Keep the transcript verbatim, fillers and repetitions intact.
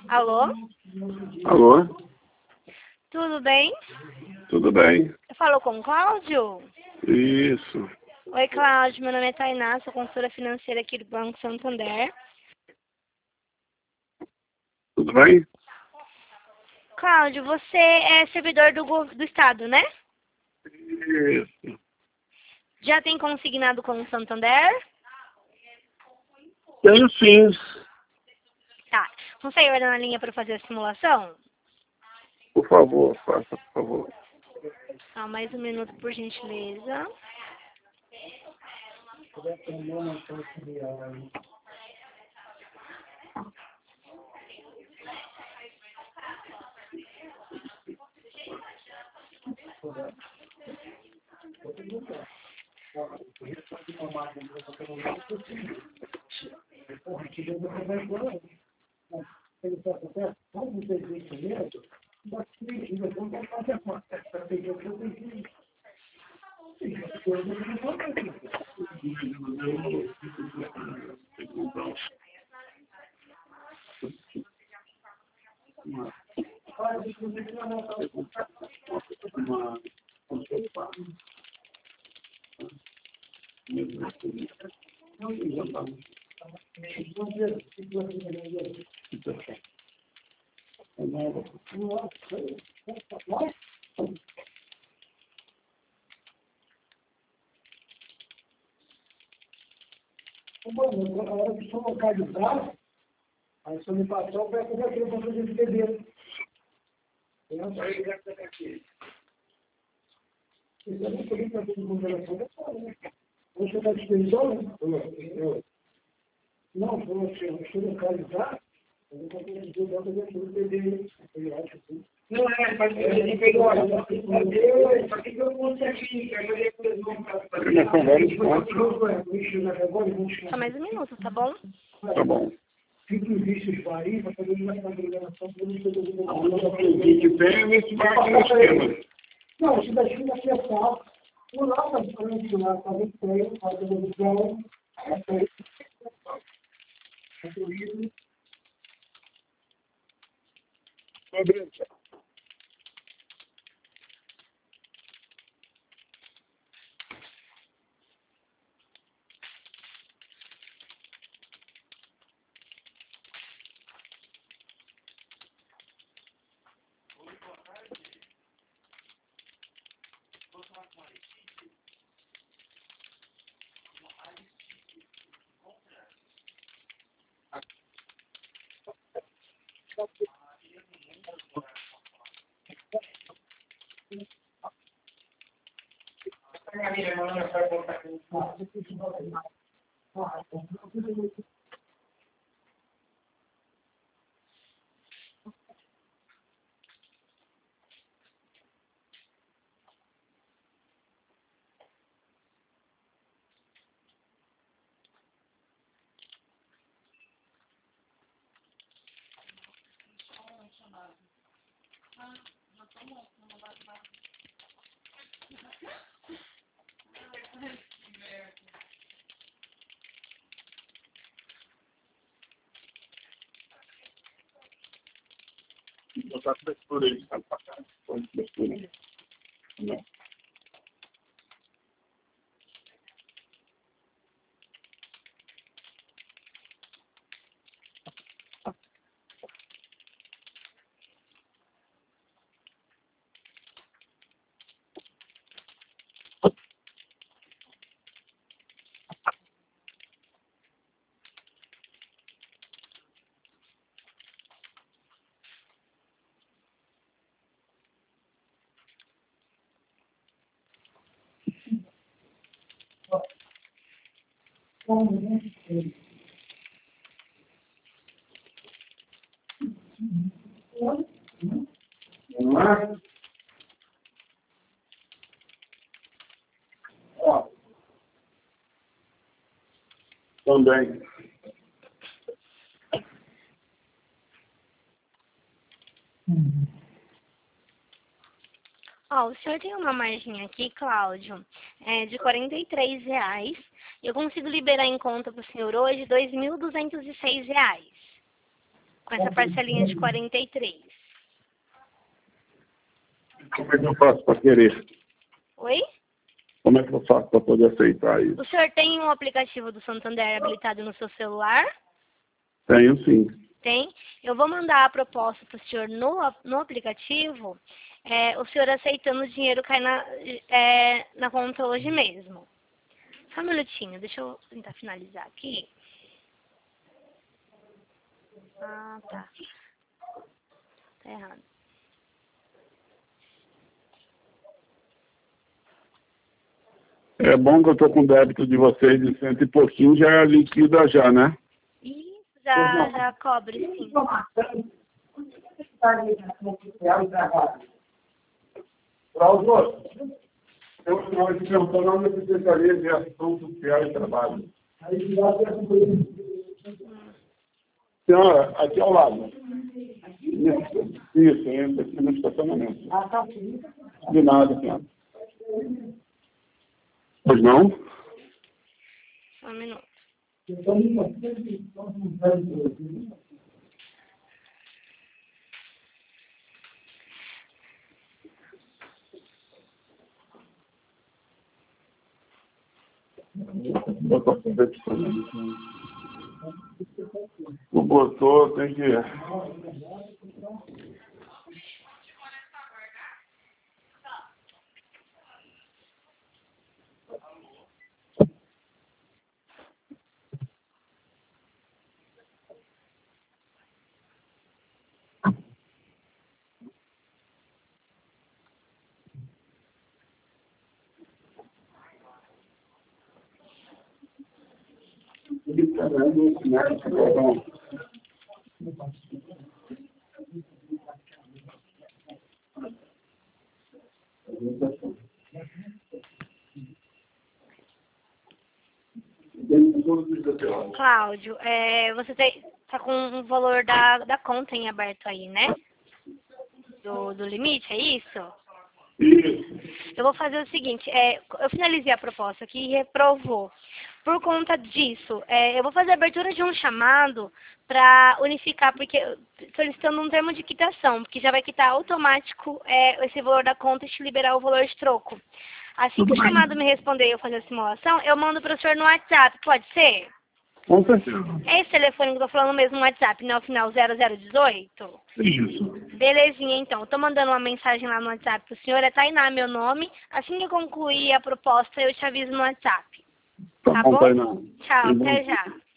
Alô? Alô? Tudo bem? Tudo bem. Falou com o Cláudio? Isso. Oi, Cláudio. Meu nome é Tainá, sou consultora financeira aqui do Banco Santander. Tudo bem? Cláudio, você é servidor do, go- do Estado, né? Isso. Já tem consignado com o Santander? Tenho sim. Tá. Consegue olhar na linha para fazer a simulação? Por favor, faça, por favor. Só mais um minuto, por gentileza. Bom, na hora de localizar, aí se eu me passar, eu peço daqui para fazer esse bebê. Eu não sei o que é aqui. Isso é muito bem para fazer congelação da fora, né? Você está disponível? Não, se eu localizar, eu vou fazer esse bebê para fazer esse bebê. Eu acho assim. Não, é, mas ele pegou, olha, só que eu, só que eu consegui, eu falei que eles vão fazer. Só mais um minuto, tá bom? Tá bom. Fica em vistos varia para fazer uma programação para eles terem A única coisa que tem é nesse barco no esquema. Não, isso daqui vai ser só. O lá vai ser lá, fazer treino, fazer televisão, fazer isso. Botar cobertura aí, sabe, pra cá. Põe cobertura. Não. Vamos lá? Ó. Também. Ó, o senhor tem uma margem aqui, Cláudio, é, de quarenta e três reais. Eu consigo liberar em conta para o senhor hoje dois mil duzentos e seis reais. com essa parcelinha de quarenta e três. Como é que eu faço para querer? Oi? Como é que eu faço para poder aceitar isso? O senhor tem um aplicativo do Santander habilitado no seu celular? Tenho sim. Tem. Eu vou mandar a proposta para o senhor no, no aplicativo. É, o senhor aceitando o dinheiro cai na, é, na conta hoje mesmo. Só um minutinho, deixa eu tentar finalizar aqui. Ah, tá. Tá errado. É bom que eu estou com débito de vocês de cento e pouquinho, já liquida já, né? Isso, já, já cobre, sim. Claudio, eu nós estamos falando da Secretaria de Ação Social e Trabalho. Senhora, aqui ao lado. Isso, entra aqui no estacionamento. De nada, senhora. Pois não? Só um minuto. O botou, tem que... Cláudio, é, você tem, tá com o valor da, da conta em aberto aí, né? Do, do limite, é isso? Isso. Eu vou fazer o seguinte, é, eu finalizei a proposta aqui e reprovou. Por conta disso, é, eu vou fazer a abertura de um chamado para unificar, porque solicitando um termo de quitação, porque já vai quitar automático é, esse valor da conta e te liberar o valor de troco. Assim que o chamado me responder e eu fazer a simulação, eu mando para o senhor no WhatsApp, pode ser? Com certeza. É esse telefone que eu tô falando mesmo no WhatsApp, né? O final zero zero dezoito? Isso. Belezinha, então. Eu tô mandando uma mensagem lá no WhatsApp pro senhor. É Tainá, meu nome. Assim que eu concluir a proposta, eu te aviso no WhatsApp. Tá, Tá bom, bom? Tainá. Tchau, Tá bom. até já.